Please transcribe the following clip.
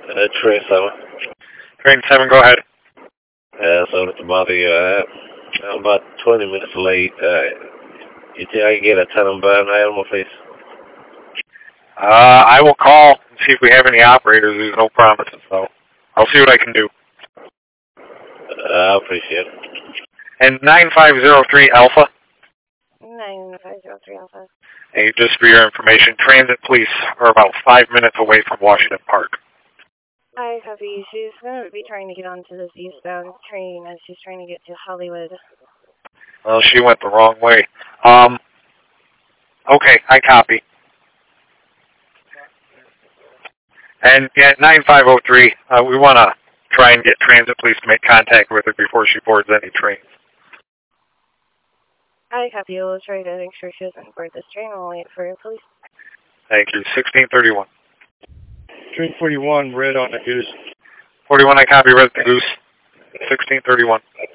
Train 7. Train 7, go ahead. Sorry to bother you. I'm about 20 minutes late. You think I can get a Tannenbaum Animal, please? I will call and see if we have any operators. There's no promises, so I'll see what I can do. I appreciate it. And 9503 Alpha. 9503 Alpha. Hey, just for your information, transit police are about 5 minutes away from Washington Park. Hi, copy. She's going to be trying to get onto this eastbound train as she's trying to get to Hollywood. Well, she went the wrong way. Okay, I copy. And at 9503, we want to try and get transit police to make contact with her before she boards any trains. I copy. We'll try to make sure she doesn't board this train. We'll wait for police. Thank you. 1631. Train 41, red on the Goose. 41, I copy, red the Goose. 1631.